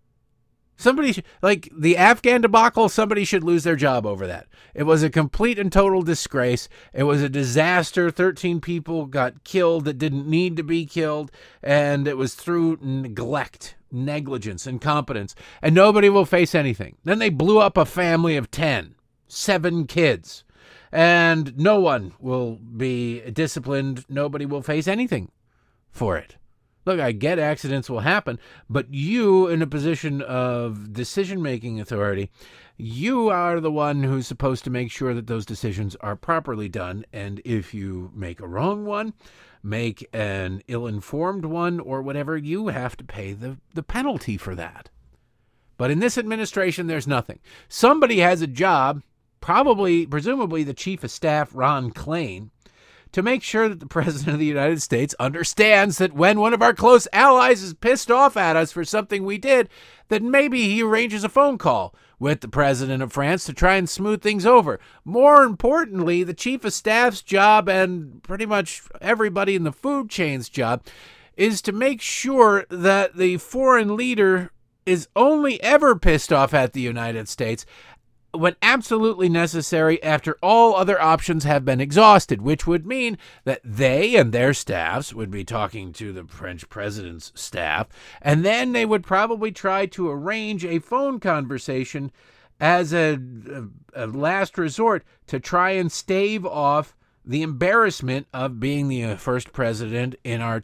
Somebody, like the Afghan debacle, somebody should lose their job over that. It was a complete and total disgrace. It was a disaster. 13 people got killed that didn't need to be killed, and it was through neglect, negligence, incompetence, and nobody will face anything. Then they blew up a family of 7 kids, and no one will be disciplined. Nobody will face anything for it. Look, I get accidents will happen, but you, in a position of decision-making authority, you are the one who's supposed to make sure that those decisions are properly done. And if you make a wrong one, make an ill-informed one, or whatever, you have to pay the penalty for that. But in this administration, there's nothing. Somebody has a job, presumably the chief of staff, Ron Klain, to make sure that the President of the United States understands that when one of our close allies is pissed off at us for something we did, that maybe he arranges a phone call with the President of France to try and smooth things over. More importantly, the Chief of Staff's job, and pretty much everybody in the food chain's job, is to make sure that the foreign leader is only ever pissed off at the United States when absolutely necessary, after all other options have been exhausted, which would mean that they and their staffs would be talking to the French president's staff, and then they would probably try to arrange a phone conversation as a last resort to try and stave off the embarrassment of being the first president in our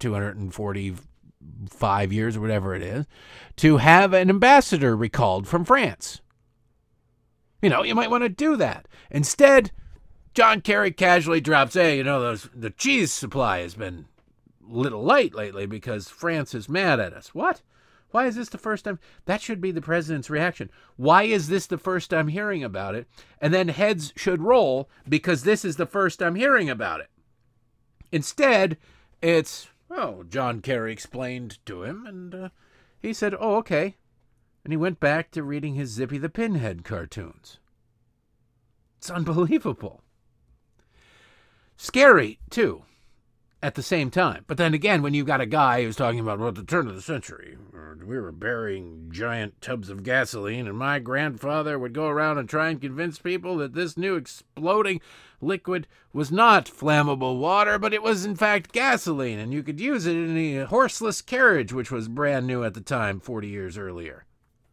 245 years, or whatever it is, to have an ambassador recalled from France. You might want to do that. Instead, John Kerry casually drops, hey, the cheese supply has been a little light lately because France is mad at us. What? Why is this the first time? That should be the president's reaction. Why is this the first I'm hearing about it? And then heads should roll because this is the first I'm hearing about it. Instead, it's, John Kerry explained to him, and he said, okay. And he went back to reading his Zippy the Pinhead cartoons. It's unbelievable. Scary, too, at the same time. But then again, when you've got a guy who's talking about, at the turn of the century, we were burying giant tubs of gasoline, and my grandfather would go around and try and convince people that this new exploding liquid was not flammable water, but it was in fact gasoline, and you could use it in a horseless carriage, which was brand new at the time, 40 years earlier.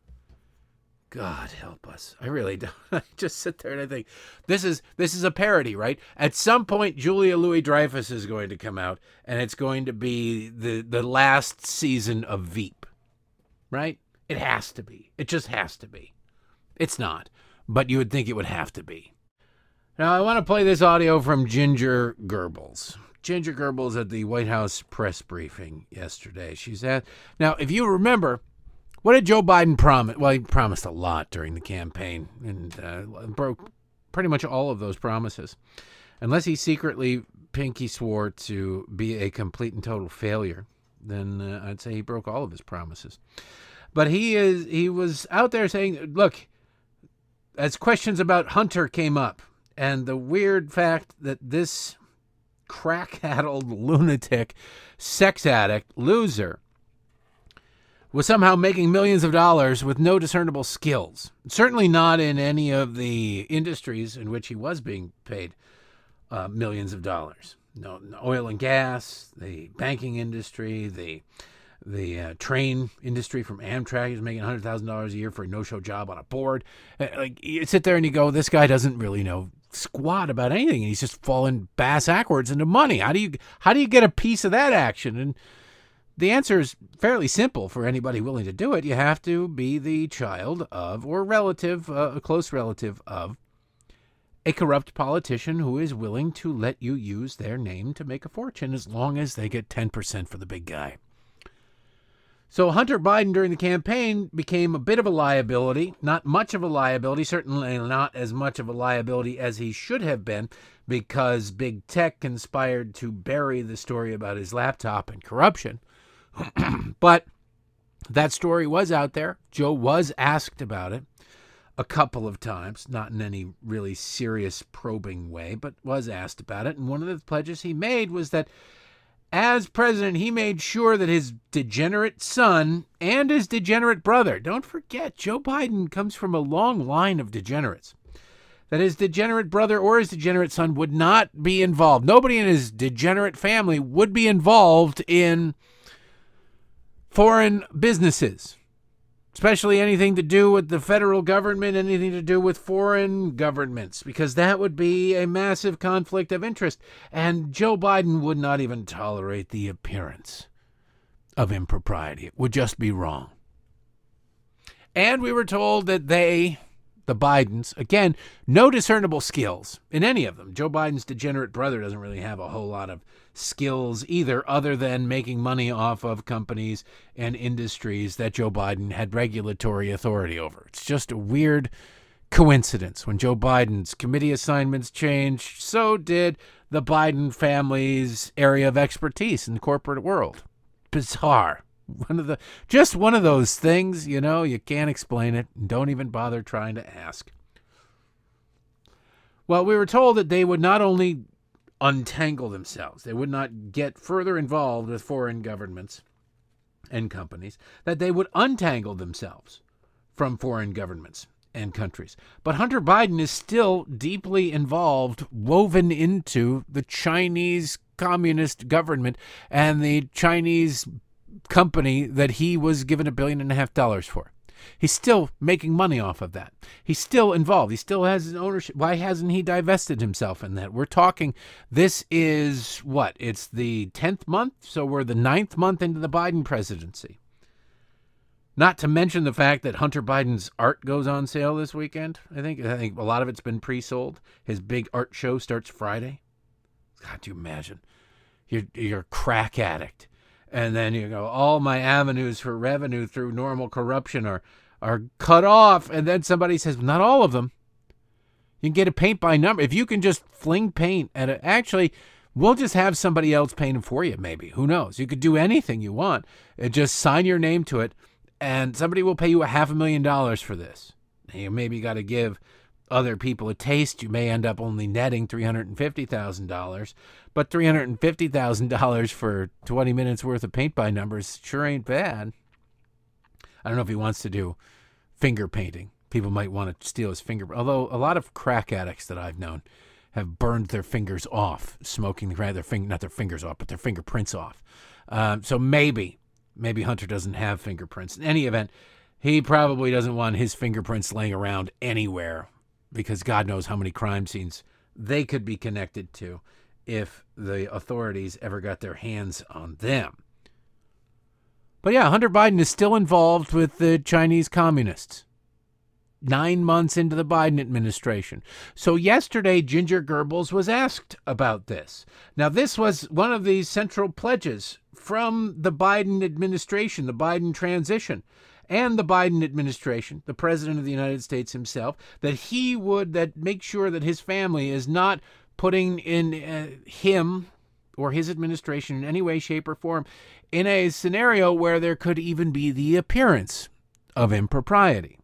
God help us. I really don't. I just sit there and I think, this is a parody, right? At some point, Julia Louis-Dreyfus is going to come out, and it's going to be the last season of Veep, right? It has to be. It just has to be. It's not, but you would think it would have to be. Now, I want to play this audio from Ginger Goebbels. Ginger Goebbels at the White House press briefing yesterday. She said, now, if you remember, what did Joe Biden promise? Well, he promised a lot during the campaign and broke pretty much all of those promises. Unless he secretly pinky swore to be a complete and total failure, then I'd say he broke all of his promises. But he was out there saying, look, as questions about Hunter came up, and the weird fact that this crack-addled lunatic, sex addict, loser, was somehow making millions of dollars with no discernible skills. Certainly not in any of the industries in which he was being paid millions of dollars. No, oil and gas, the banking industry, the train industry from Amtrak is making $100,000 a year for a no-show job on a board. Like, you sit there and you go, this guy doesn't really know squat about anything, and he's just falling backwards into money. How do you get a piece of that action? And the answer is fairly simple for anybody willing to do it. You have to be the child of, or relative, a close relative of, a corrupt politician who is willing to let you use their name to make a fortune as long as they get 10% for the big guy. So Hunter Biden during the campaign became a bit of a liability, not much of a liability, certainly not as much of a liability as he should have been, because big tech conspired to bury the story about his laptop and corruption. But that story was out there. Joe was asked about it a couple of times, not in any really serious probing way, but was asked about it. And one of the pledges he made was that As president, he made sure that his degenerate son and his degenerate brother, don't forget, Joe Biden comes from a long line of degenerates, that his degenerate brother or his degenerate son would not be involved. Nobody in his degenerate family would be involved in foreign businesses, especially anything to do with the federal government, anything to do with foreign governments, because that would be a massive conflict of interest. And Joe Biden would not even tolerate the appearance of impropriety. It would just be wrong. And we were told that the Bidens, again, no discernible skills in any of them. Joe Biden's degenerate brother doesn't really have a whole lot of skills either, other than making money off of companies and industries that Joe Biden had regulatory authority over. It's just a weird coincidence. When Joe Biden's committee assignments changed, so did the Biden family's area of expertise in the corporate world. Bizarre. One of those things, you can't explain it. Don't even bother trying to ask. Well, we were told that they would not only untangle themselves, they would not get further involved with foreign governments and companies, that they would untangle themselves from foreign governments and countries. But Hunter Biden is still deeply involved, woven into the Chinese Communist government and the Chinese company that he was given $1.5 billion for. He's still making money off of that. He's still involved. He still has his ownership. Why hasn't he divested himself in that? We're talking, this is what? It's the 10th month, so we're the 9th month into the Biden presidency. Not to mention the fact that Hunter Biden's art goes on sale this weekend. I think a lot of it's been pre-sold. His big art show starts Friday. God, do you imagine? You're a crack addict. And then all my avenues for revenue through normal corruption are cut off. And then somebody says, not all of them. You can get a paint by number. If you can just fling paint at it, actually, we'll just have somebody else paint them for you, maybe. Who knows? You could do anything you want. Just sign your name to it, and somebody will pay you $500,000 for this. You maybe got to give other people a taste. You may end up only netting $350,000, but $350,000 for 20 minutes worth of paint by numbers sure ain't bad. I don't know if he wants to do finger painting. People might want to steal his finger. Although a lot of crack addicts that I've known have burned their fingers off, smoking not their fingers off, but their fingerprints off. So maybe Hunter doesn't have fingerprints. In any event, he probably doesn't want his fingerprints laying around anywhere, because God knows how many crime scenes they could be connected to if the authorities ever got their hands on them. But yeah, Hunter Biden is still involved with the Chinese communists. 9 months into the Biden administration. So yesterday, Ginger Goebbels was asked about this. Now, this was one of the central pledges from the Biden administration, the Biden transition, and the Biden administration, the president of the United States himself, that he would make sure that his family is not putting in him or his administration in any way, shape, or form in a scenario where there could even be the appearance of impropriety.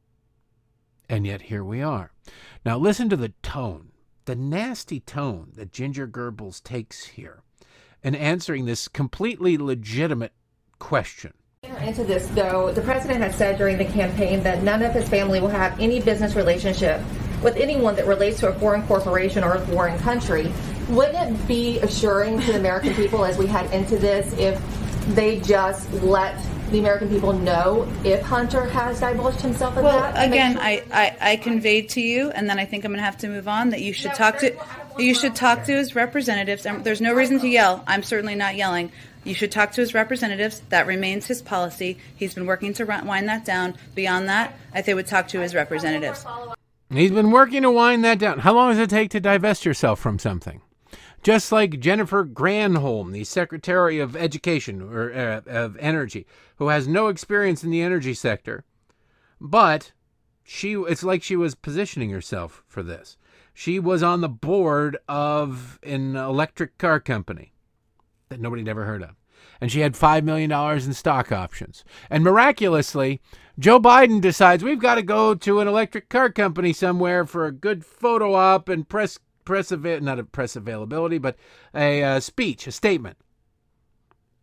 And yet here we are. Now listen to the tone, the nasty tone that Ginger Goebbels takes here in answering this completely legitimate question. Into this, though, the president has said during the campaign that none of his family will have any business relationship with anyone that relates to a foreign corporation or a foreign country. Wouldn't it be assuring to the American people as we head into this if they just let the American people know if Hunter has divulged himself in that? Well, again, I conveyed to you, and then I think I'm going to have to move on, that you should talk to his representatives. And there's no reason to yell. I'm certainly not yelling. You should talk to his representatives. That remains his policy. He's been working to wind that down. Beyond that, I think would talk to his representatives. He's been working to wind that down. How long does it take to divest yourself from something? Just like Jennifer Granholm, the Secretary of Education or of Energy, who has no experience in the energy sector, but it's like she was positioning herself for this. She was on the board of an electric car company that nobody had ever heard of. And she had $5 million in stock options. And miraculously, Joe Biden decides we've got to go to an electric car company somewhere for a good photo op and not a press availability, but a speech, a statement.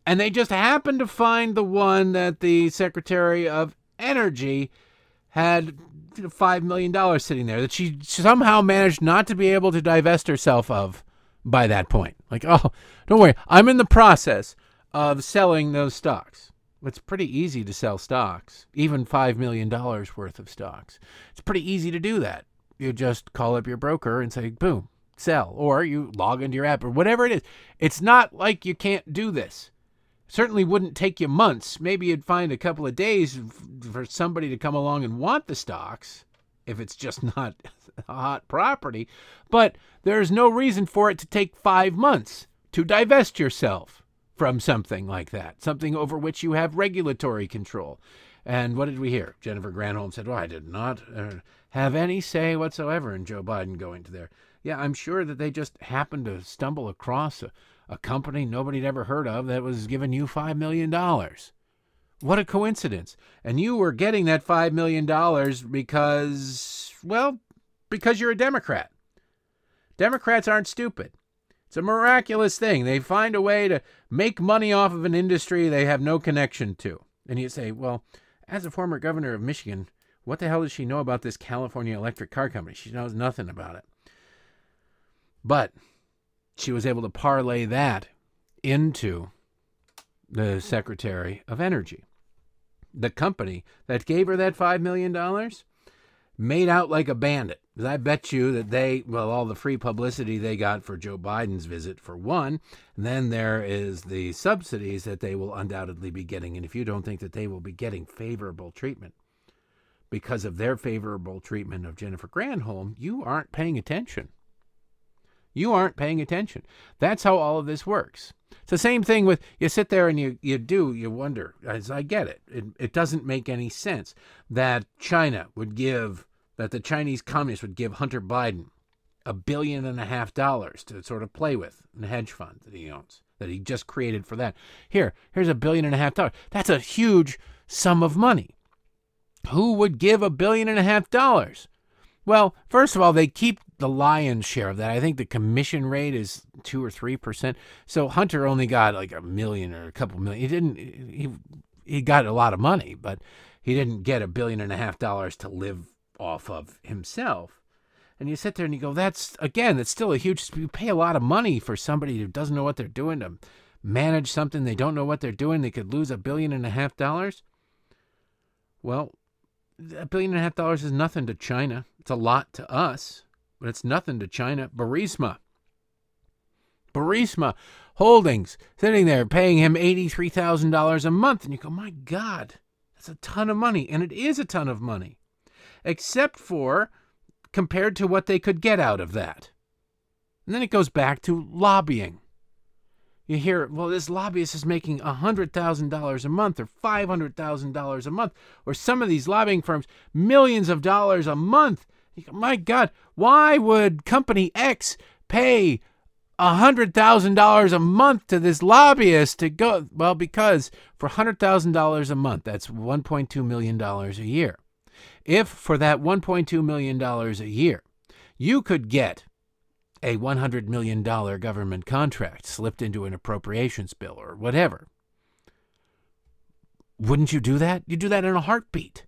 And they just happened to find the one that the Secretary of Energy had $5 million sitting there that she somehow managed not to be able to divest herself of by that point. Like, oh, don't worry, I'm in the process of selling those stocks. It's pretty easy to sell stocks, even $5 million worth of stocks. It's pretty easy to do that. You just call up your broker and say, boom, sell. Or you log into your app or whatever it is. It's not like you can't do this. Certainly wouldn't take you months. Maybe you'd find a couple of days for somebody to come along and want the stocks if it's just not a hot property. But there's no reason for it to take 5 months to divest yourself from something like that, something over which you have regulatory control. And what did we hear? Jennifer Granholm said, well, I did not have any say whatsoever in Joe Biden going to there. Yeah, I'm sure that they just happened to stumble across a company nobody had ever heard of that was giving you $5 million. What a coincidence. And you were getting that $5 million because you're a Democrat. Democrats aren't stupid. It's a miraculous thing. They find a way to make money off of an industry they have no connection to. And you say, well, as a former governor of Michigan, what the hell does she know about this California electric car company? She knows nothing about it. But she was able to parlay that into the Secretary of Energy. The company that gave her that $5 million made out like a bandit. I bet you that all the free publicity they got for Joe Biden's visit, for one, and then there is the subsidies that they will undoubtedly be getting. And if you don't think that they will be getting favorable treatment because of their favorable treatment of Jennifer Granholm, you aren't paying attention. You aren't paying attention. That's how all of this works. It's the same thing with, you sit there and you wonder, as I get it, it doesn't make any sense that the Chinese communists would give Hunter Biden $1.5 billion to sort of play with in a hedge fund that he owns, that he just created for that. Here's $1.5 billion. That's a huge sum of money. Who would give $1.5 billion? Well, first of all, they keep the lion's share of that. I think the commission rate is 2 or 3%. So Hunter only got like $1 million or a couple million. He got a lot of money, but he didn't get $1.5 billion to live off of himself. And you sit there and you go, that's still a huge, you pay a lot of money for somebody who doesn't know what they're doing to manage something. They don't know what they're doing. They could lose $1.5 billion. Well, $1.5 billion is nothing to China. It's a lot to us, but it's nothing to China. Burisma Holdings sitting there paying him $83,000 a month. And you go, my God, that's a ton of money. And it is a ton of money, except for compared to what they could get out of that. And then it goes back to lobbying. You hear, well, this lobbyist is making $100,000 a month or $500,000 a month, or some of these lobbying firms, millions of dollars a month. You go, my God, why would Company X pay $100,000 a month to this lobbyist to go? Well, because for $100,000 a month, that's $1.2 million a year. If for that $1.2 million a year, you could get a $100 million government contract slipped into an appropriations bill or whatever, wouldn't you do that? You do that in a heartbeat.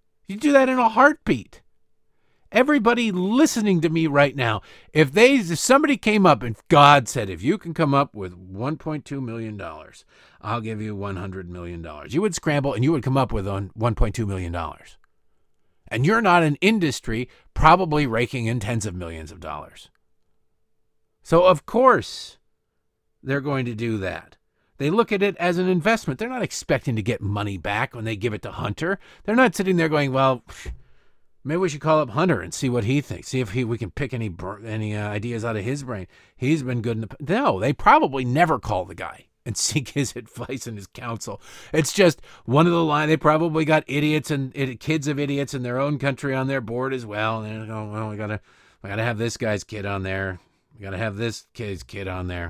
Everybody listening to me right now, if somebody came up and God said, if you can come up with $1.2 million, I'll give you $100 million. You would scramble and you would come up with $1.2 million. And you're not an industry probably raking in tens of millions of dollars. So, of course, they're going to do that. They look at it as an investment. They're not expecting to get money back when they give it to Hunter. They're not sitting there going, well, maybe we should call up Hunter and see what he thinks. See if we can pick any ideas out of his brain. He's been good. No, they probably never call the guy and seek his advice and his counsel. It's just one of the line. They probably got idiots and kids of idiots in their own country on their board as well. And they go, well, we gotta have this guy's kid on there. We got to have this kid's kid on there.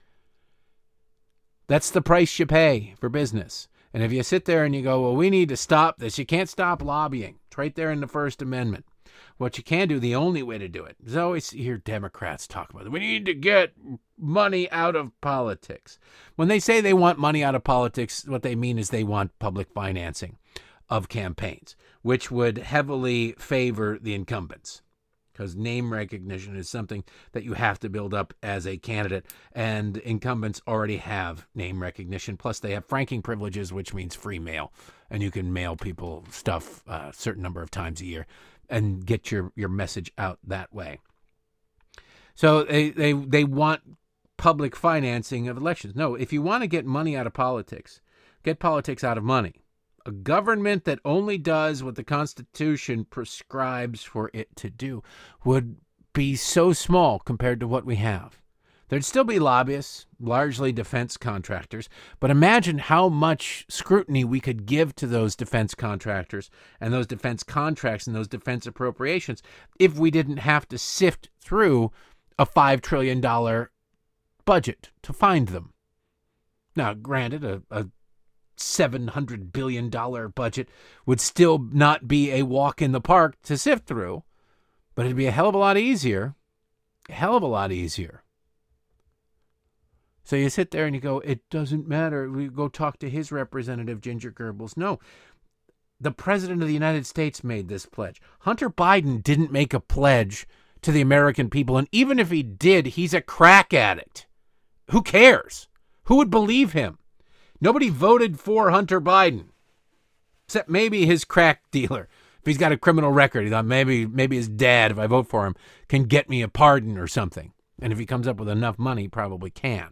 That's the price you pay for business. And if you sit there and you go, well, we need to stop this. You can't stop lobbying. It's right there in the First Amendment. What you can do, the only way to do it, is always hear Democrats talk about it. We need to get money out of politics. When they say they want money out of politics, what they mean is they want public financing of campaigns, which would heavily favor the incumbents, because name recognition is something that you have to build up as a candidate, and incumbents already have name recognition. Plus, they have franking privileges, which means free mail, and you can mail people stuff a certain number of times a year and get your message out that way. So they want public financing of elections. No, if you want to get money out of politics, get politics out of money. A government that only does what the Constitution prescribes for it to do would be so small compared to what we have. There'd still be lobbyists, largely defense contractors, but imagine how much scrutiny we could give to those defense contractors and those defense contracts and those defense appropriations if we didn't have to sift through a $5 trillion budget to find them. Now, granted, a $700 billion budget would still not be a walk in the park to sift through, but it'd be a hell of a lot easier. A hell of a lot easier. So you sit there and you go, it doesn't matter. We go talk to his representative, Ginger Goebbels. No, the president of the United States made this pledge. Hunter Biden didn't make a pledge to the American people. And even if he did, he's a crack addict. Who cares? Who would believe him? Nobody voted for Hunter Biden, except maybe his crack dealer. If he's got a criminal record, he thought maybe his dad, if I vote for him, can get me a pardon or something. And if he comes up with enough money, he probably can.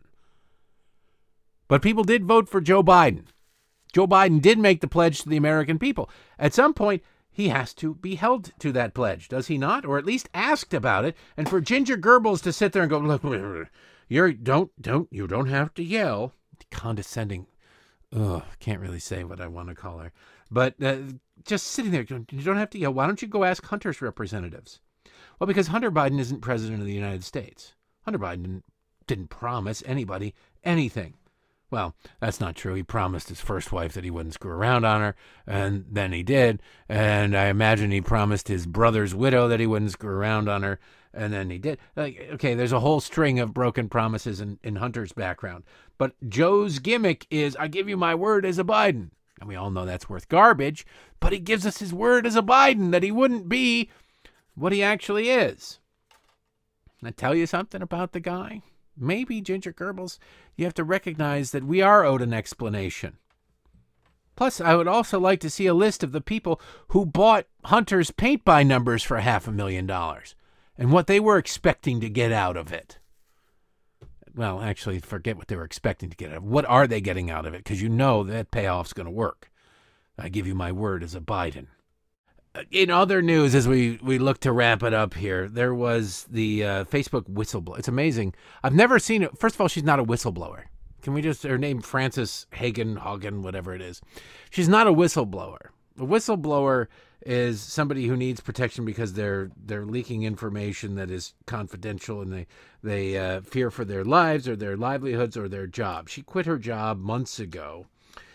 But people did vote for Joe Biden. Joe Biden did make the pledge to the American people. At some point, he has to be held to that pledge, does he not? Or at least asked about it. And for Ginger Goebbels to sit there and go, look, you don't have to yell. Condescending. Can't really say what I want to call her. But just sitting there, you don't have to yell. Why don't you go ask Hunter's representatives? Well, because Hunter Biden isn't president of the United States. Hunter Biden didn't promise anybody anything. Well, that's not true. He promised his first wife that he wouldn't screw around on her, and then he did. And I imagine he promised his brother's widow that he wouldn't screw around on her, and then he did. Okay, there's a whole string of broken promises in Hunter's background. But Joe's gimmick is, I give you my word as a Biden. And we all know that's worth garbage, but he gives us his word as a Biden that he wouldn't be what he actually is. Can I tell you something about the guy? Maybe, Ginger Goebbels, you have to recognize that we are owed an explanation. Plus, I would also like to see a list of the people who bought Hunter's paint-by numbers for $500,000 and what they were expecting to get out of it. Well, actually, forget what they were expecting to get out of it. What are they getting out of it? Because you know that payoff's going to work. I give you my word as a Biden. In other news, as we look to wrap it up here, there was the Facebook whistleblower. It's amazing. I've never seen it. First of all, she's not a whistleblower. Can we just, her name, Frances Hagen, whatever it is. She's not a whistleblower. A whistleblower is somebody who needs protection because they're leaking information that is confidential, and they fear for their lives or their livelihoods or their job. She quit her job months ago.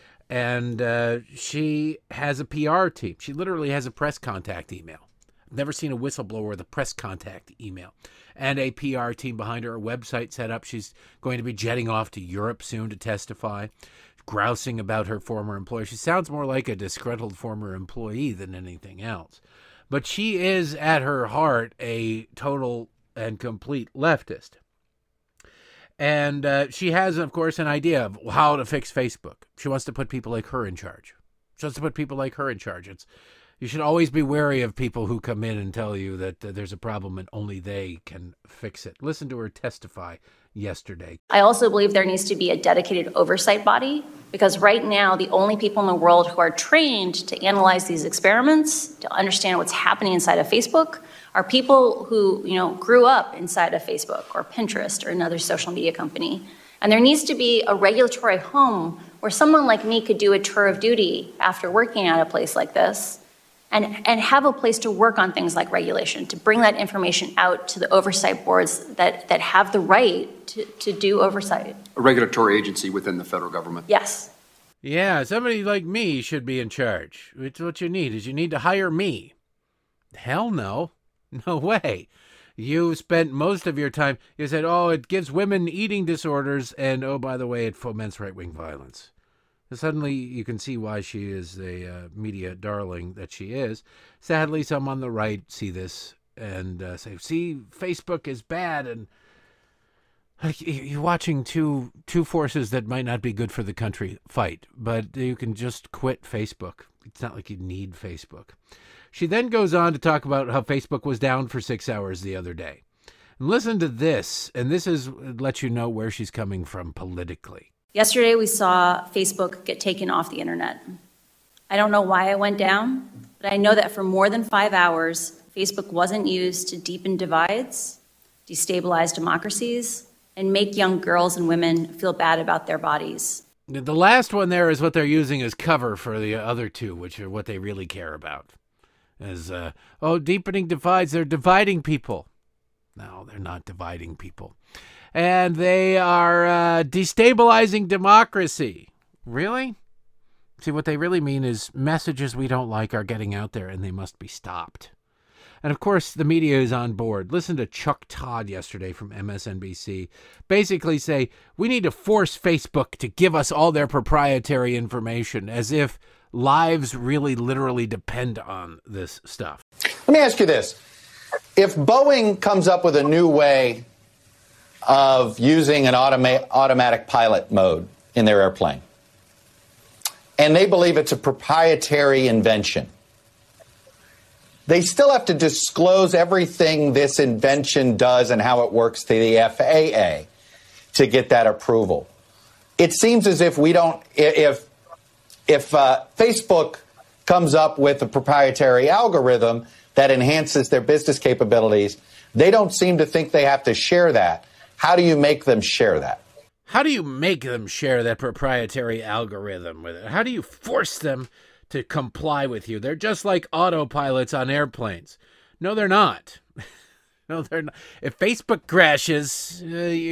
And she has a PR team. She literally has a press contact email. I've never seen a whistleblower with a press contact email. And a PR team behind her, a website set up. She's going to be jetting off to Europe soon to testify, grousing about her former employer. She sounds more like a disgruntled former employee than anything else. But she is, at her heart, a total and complete leftist. And she has, of course, an idea of how to fix Facebook. She wants to put people like her in charge. You should always be wary of people who come in and tell you that there's a problem and only they can fix it. Listen to her testify yesterday. I also believe there needs to be a dedicated oversight body, because right now the only people in the world who are trained to analyze these experiments, to understand what's happening inside of Facebook, are people who, grew up inside of Facebook or Pinterest or another social media company. And there needs to be a regulatory home where someone like me could do a tour of duty after working at a place like this and have a place to work on things like regulation, to bring that information out to the oversight boards that have the right to do oversight. A regulatory agency within the federal government. Yes. Yeah, somebody like me should be in charge. It's what you need to hire me. Hell no. No way. You spent most of your time, you said, oh, it gives women eating disorders, and oh, by the way, it foments right-wing violence. Suddenly, you can see why she is the media darling that she is. Sadly, some on the right see this and say, see, Facebook is bad, and you're watching two forces that might not be good for the country fight, but you can just quit Facebook. It's not like you need Facebook. She then goes on to talk about how Facebook was down for 6 hours the other day. And listen to this, and this lets you know where she's coming from politically. Yesterday, we saw Facebook get taken off the internet. I don't know why it went down, but I know that for more than 5 hours, Facebook wasn't used to deepen divides, destabilize democracies, and make young girls and women feel bad about their bodies. The last one there is what they're using as cover for the other two, which are what they really care about. As, deepening divides, they're dividing people. No, they're not dividing people. And they are destabilizing democracy. Really? See, what they really mean is messages we don't like are getting out there and they must be stopped. And of course, the media is on board. Listen to Chuck Todd yesterday from MSNBC basically say, we need to force Facebook to give us all their proprietary information, as if lives really literally depend on this stuff. Let me ask you this. If Boeing comes up with a new way of using an automatic pilot mode in their airplane, and they believe it's a proprietary invention, they still have to disclose everything this invention does and how it works to the FAA to get that approval. It seems as if we don't, if Facebook comes up with a proprietary algorithm that enhances their business capabilities, they don't seem to think they have to share that. How do you make them share that? How do you make them share that proprietary algorithm with it? How do you force them to comply with you? They're just like autopilots on airplanes. No, they're not. No, they're not. If Facebook crashes,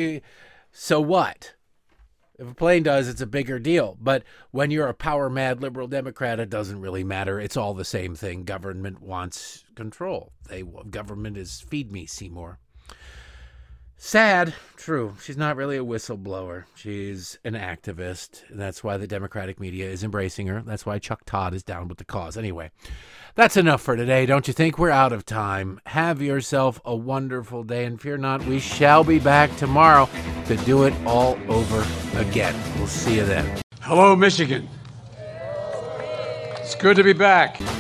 so what? If a plane does, it's a bigger deal. But when you're a power-mad liberal Democrat, it doesn't really matter. It's all the same thing. Government wants control. Government is feed me, Seymour. Sad, true. She's not really a whistleblower. She's an activist. And that's why the Democratic media is embracing her. That's why Chuck Todd is down with the cause. Anyway, that's enough for today. Don't you think? We're out of time. Have yourself a wonderful day. And fear not, we shall be back tomorrow to do it all over again. We'll see you then. Hello, Michigan. It's good to be back.